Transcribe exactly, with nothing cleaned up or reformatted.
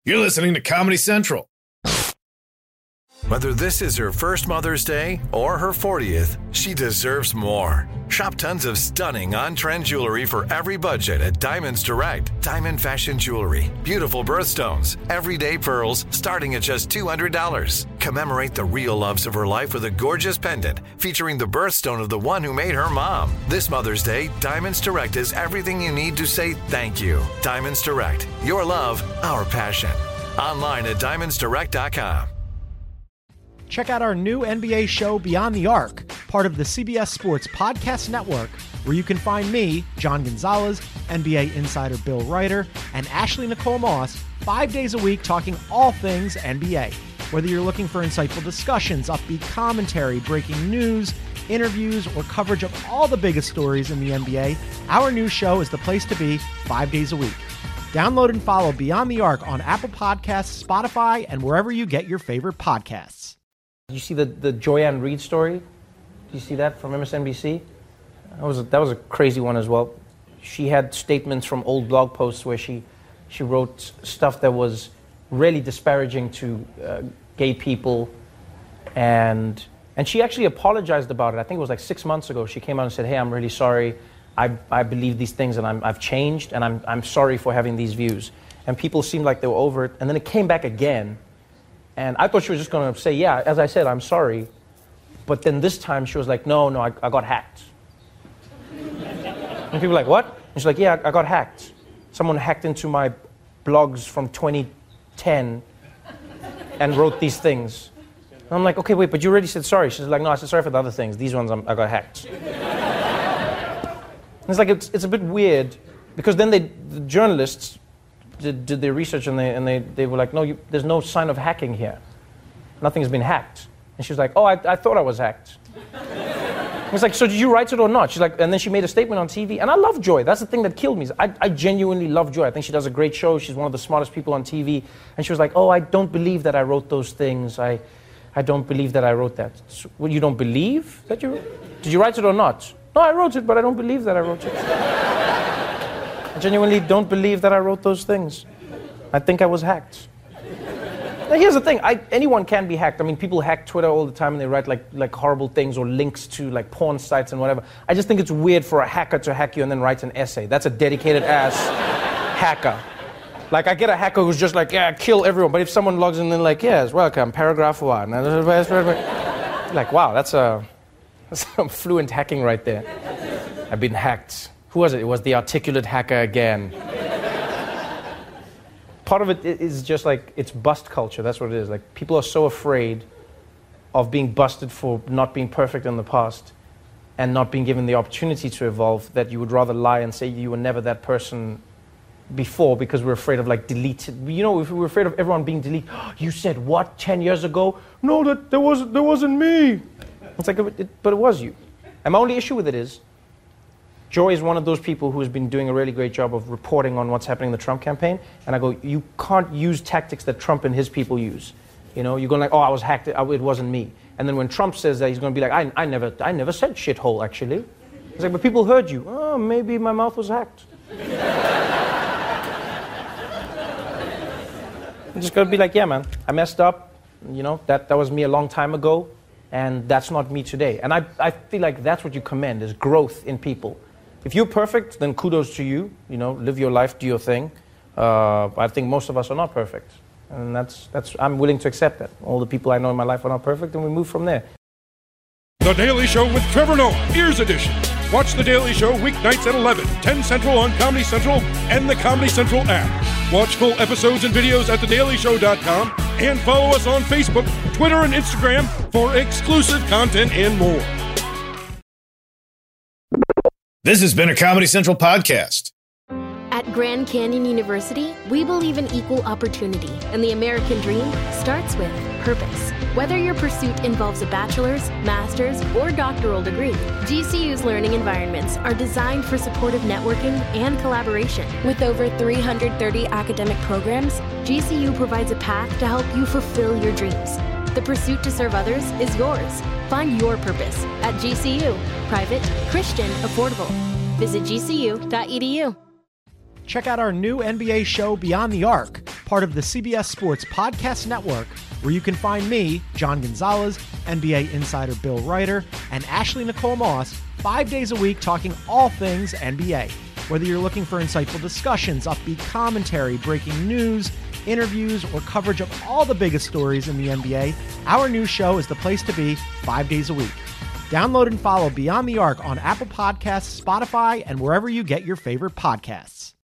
You're listening to Comedy Central. Whether this is her first Mother's Day or her fortieth, she deserves more. Shop tons of stunning on-trend jewelry for every budget at Diamonds Direct. Diamond fashion jewelry, beautiful birthstones, everyday pearls starting at just two hundred dollars. Commemorate the real loves of her life with a gorgeous pendant featuring the birthstone of the one who made her mom. This Mother's Day, Diamonds Direct is everything you need to say thank you. Diamonds Direct, your love, our passion. Online at diamonds direct dot com. Check out our new N B A show, Beyond the Arc, part of the C B S Sports Podcast Network, where you can find me, John Gonzalez, N B A insider Bill Ryder, and Ashley Nicole Moss, five days a week talking all things N B A. Whether you're looking for insightful discussions, upbeat commentary, breaking news, interviews, or coverage of all the biggest stories in the N B A, our new show is the place to be five days a week. Download and follow Beyond the Arc on Apple Podcasts, Spotify, and wherever you get your favorite podcasts. You see the, the Joyanne Reed story? Do you see that from M S N B C? That was a, that was a crazy one as well. She had statements from old blog posts where she she wrote stuff that was really disparaging to uh, gay people, and and she actually apologized about it. I think it was like six months ago. She came out and said, "Hey, I'm really sorry. I I believe these things, and I'm I've changed, and I'm I'm sorry for having these views." And people seemed like they were over it, and then it came back again. And I thought she was just going to say, yeah, as I said, I'm sorry. But then this time she was like, no, no, I, I got hacked. And people were like, what? And she's like, yeah, I, I got hacked. Someone hacked into my blogs from twenty ten and wrote these things. And I'm like, okay, wait, but you already said sorry. She's like, no, I said sorry for the other things. These ones, I'm, I got hacked. And it's like, it's, it's a bit weird, because then they, the journalists, Did, did their research, and they and they, they were like, no, you, there's no sign of hacking here. Nothing's been hacked. And she was like, oh, I, I thought I was hacked. It's like, so did you write it or not? She's like, and then she made a statement on T V. And I love Joy. That's the thing that killed me. I, I genuinely love Joy. I think she does a great show. She's one of the smartest people on T V. And she was like, oh, I don't believe that I wrote those things. I, I don't believe that I wrote that. So, well, you don't believe that you wrote? Did you write it or not? No, I wrote it, but I don't believe that I wrote it. I genuinely don't believe that I wrote those things. I think I was hacked. Now, here's the thing. I, anyone can be hacked. I mean, people hack Twitter all the time, and they write like like horrible things or links to like porn sites and whatever. I just think it's weird for a hacker to hack you and then write an essay. That's a dedicated ass hacker. Like, I get a hacker who's just like, yeah, kill everyone. But if someone logs in, then like, yes, welcome, paragraph one. Like, wow, that's a that's some fluent hacking right there. I've been hacked. Who was it? It was the articulate hacker again. Part of it is just like, it's bust culture. That's what it is. Like, people are so afraid of being busted for not being perfect in the past and not being given the opportunity to evolve, that you would rather lie and say you were never that person before, because we're afraid of like deleted. You know, if we were afraid of everyone being deleted. You said what ten years ago? No, that there wasn't. There wasn't me. It's like, it, but it was you. And my only issue with it is, Joy is one of those people who has been doing a really great job of reporting on what's happening in the Trump campaign. And I go, you can't use tactics that Trump and his people use. You know, you're going like, oh, I was hacked. It wasn't me. And then when Trump says that, he's going to be like, I, I never, I never said shithole, actually. It's like, but people heard you. Oh, maybe my mouth was hacked. I'm just going to be like, yeah, man, I messed up. You know, that, that was me a long time ago. And that's not me today. And I, I feel like that's what you commend, is growth in people. If you're perfect, then kudos to you. You know, live your life, do your thing. Uh, I think most of us are not perfect. And that's, that's, I'm willing to accept that. All the people I know in my life are not perfect, and we move from there. The Daily Show with Trevor Noah, Ears Edition. Watch The Daily Show weeknights at eleven, ten Central on Comedy Central and the Comedy Central app. Watch full episodes and videos at the daily show dot com and follow us on Facebook, Twitter, and Instagram for exclusive content and more. This has been a Comedy Central podcast. At Grand Canyon University, we believe in equal opportunity, and the American dream starts with purpose. Whether your pursuit involves a bachelor's, master's, or doctoral degree, G C U's learning environments are designed for supportive networking and collaboration. With over three hundred thirty academic programs, G C U provides a path to help you fulfill your dreams. The pursuit to serve others is yours. Find your purpose at G C U. Private, Christian, affordable. Visit G C U dot E D U. Check out our new N B A show, Beyond the Arc, part part of the C B S Sports Podcast Network, where you can find me, John Gonzalez, N B A insider Bill Ryder, and Ashley Nicole Moss, five days a week talking all things N B A. Whether you're looking for insightful discussions, upbeat commentary, breaking news, interviews, or coverage of all the biggest stories in the N B A, our new show is the place to be five days a week. Download and follow Beyond the Arc on Apple Podcasts, Spotify, and wherever you get your favorite podcasts.